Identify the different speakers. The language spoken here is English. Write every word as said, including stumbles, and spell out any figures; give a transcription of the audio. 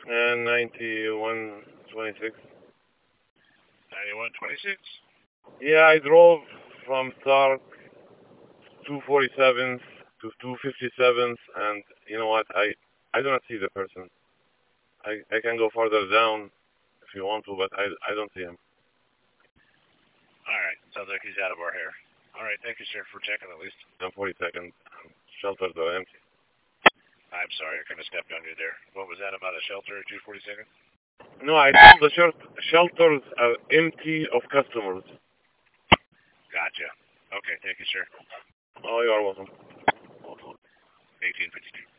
Speaker 1: And ninety-one twenty-six.
Speaker 2: ninety-one twenty-six?
Speaker 1: Yeah, I drove from Stark two forty-seventh to two fifty-seventh, and you know what? I I do not see the person. I I can go further down if you want to, but I I don't see him.
Speaker 2: All right. Sounds like he's out of our hair. All right. Thank you, sir, for checking at least.
Speaker 1: I'm forty-second. Shelters are empty.
Speaker 2: I'm sorry. I kind of stepped on you there. What was that about a shelter at two forty-second?
Speaker 1: No, I told the short shelters are empty of customers.
Speaker 2: Gotcha. Okay. Thank you, sir.
Speaker 1: Oh, you are welcome.
Speaker 2: eighteen fifty-two.